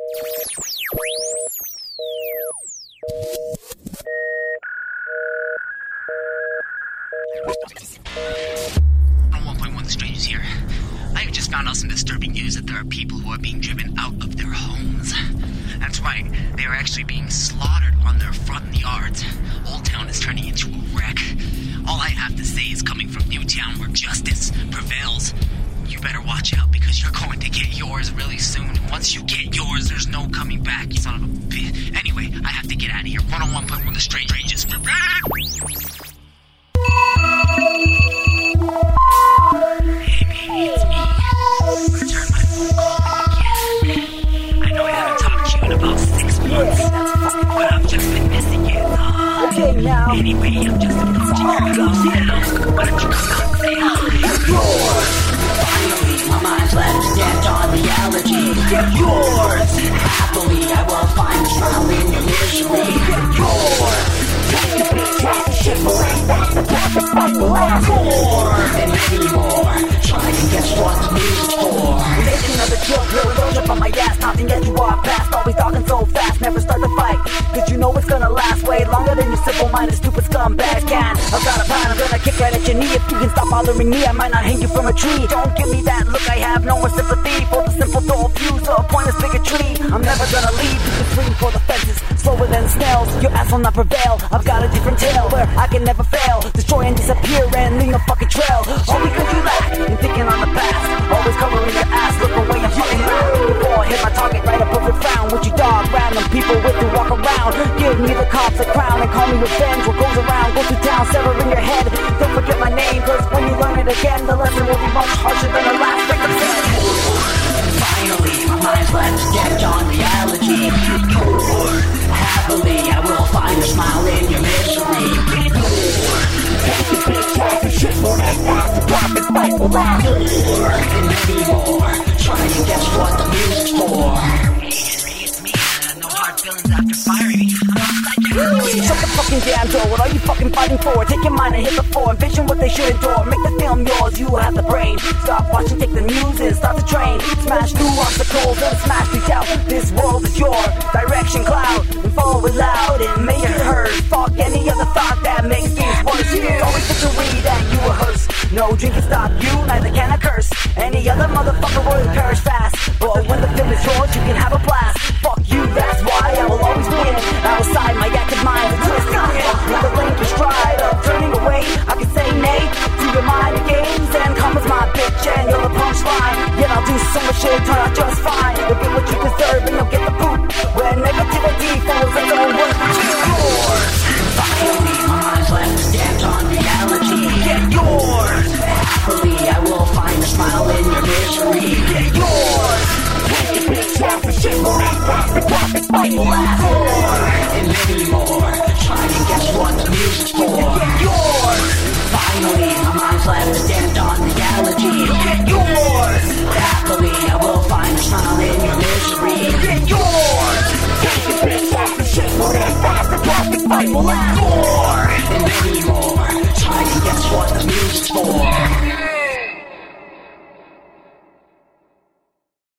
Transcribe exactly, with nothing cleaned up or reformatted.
one point one The Strangers here. I have just found out some disturbing news that there are people who are being driven out of their homes. That's right, they are actually being slaughtered on their front yards. Old Town is turning into a wreck. All I have to say is coming from Newtown, where justice prevails. You better watch out, because you're going to get yours really soon. And once you get yours, there's no coming back, you son of a bitch. Anyway, I have to get out of here. one oh one point one The Strangers. Hey, baby, it's me. Return my phone call again. I know I haven't talked to you in about six months, but I've just been missing you. Uh, okay, now. Anyway, I'm just approaching your house now. Why don't you come out and say hi? Yours! Finally, my mind's left stamped on reality. Get yours! Happily, I will find a smile in your misery. Get yours! Take the big trash and shit for it. That's the perfect fight will last. More and many more. Try and guess what the music's for. Making another joke, little road up on my ass. Nothing that you walk past. Always talking so fast, never start the fight. Cause you know it's gonna last way longer than your simple-minded stupid scumbags can. I've got a plan, I'm gonna kick right at your knee. If you can stop bothering me, I might not hang you from a tree. Don't give me that look, I have no more sympathy for the simple dull fuse or pointless bigotry. I'm never gonna leave, you can swing for the fences. Slower than snails, your ass will not prevail. I've got a different tale where I can never fail. Destroy and disappear and leave a fucking trail. All because you lack in thinking on the past. Always covering your ass, look away and fucking laugh. Before I hit my target right above your frown. With you dog, random people with you walk around. Give me the cops a crown and call me revenge. What goes around goes to town, severing your head. Don't forget my name, cause when you learn it again, the lesson will be much harsher than the last victim said. Finally, my mind's left stamped on reality. Happily, I will find a smile in your misery. Take the big trash and shit for that fast. The profit fight will last. And many more. Try and guess what the music's for. Hey, Henry, it's me. Uh, no hard feelings after firing me. Shut the fucking damn door, what are you fucking fighting for? Take your mind and hit the floor, envision what they should endure. Make the film yours, you will have the brain. Stop watching, take the news and start the train. Smash through obstacles and smash these out. This world is your direction cloud. And follow it loud and make it heard. Fuck any other thought that makes things worse. It's always victory that you rehearse. No drink can stop you, neither can I curse. Any other motherfucker will perish fast. But when the film is yours, you can have a blast. Fuck you, that's why I will always win. Outside my active mind and twist it with the link and stride of turning away. I can say nay to your mind games and come as my bitch and you're the punchline. Yet I'll do so much shit, turn out just fine. You'll get what you deserve and you'll get the boot. When negativity follows its own work, which is yours. Finally, my mind's left stamped on reality. Get yours. Happily, I will find a smile in your misery. Get yours. Take the big trash and shit for that fast. The profit fight will last. More and many more. Try and guess what the music's for. Get yours. Finally, my mind's left stamped on reality. Get yours. Happily, I will find a smile in your misery. Get yours. Take the big trash and shit for that fast. The profit fight will last. More and many more. Try and guess what the music's for.